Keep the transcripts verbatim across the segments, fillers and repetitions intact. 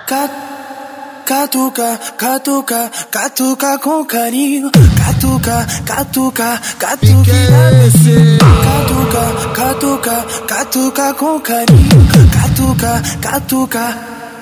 Catuca, catuca, catuca com carinho. Catuca, catuca, catuca. Catuca, catuca, catuca com carinho. Catuca, catuca,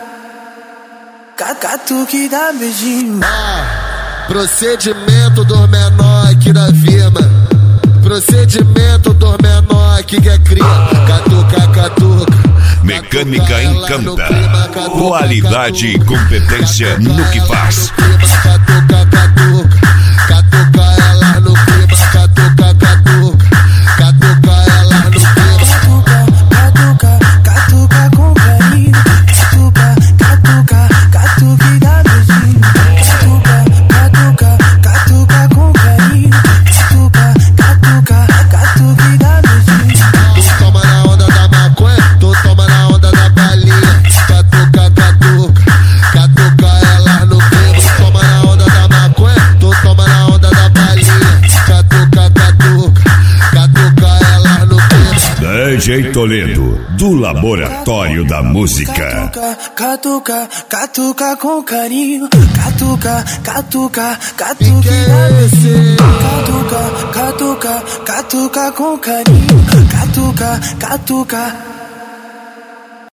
catuca e dá beijinho. Ah, procedimento do menor aqui da firma. Procedimento do menor que quer cria. Catuca, catuca. Mecânica Encanta. Qualidade e competência no que faz. Catuca, catuca, catuca ela no clima. Catuca, catuca, catuca ela no clima. Catuca, catuca com carinho. Catuca, catuca, catuca e dá beijinho. Catuca, catuca, catuca com carinho. Catuca, catuca, catuca e dá beijinho. Tu toma na onda da maconha, tu toma na onda da balinha. Catuca, catuca, catuca ela no clima. Toma na onda da maconha, tu toma na onda da balinha. Catuca, catuca, catuca ela no clima. D J Toledo, do Laboratório da Música. Catuca, catuca com carinho. Catuca, catuca, catuca e dá beijinho. Catuca, catuca, catuca com carinho. Catuca, catuca.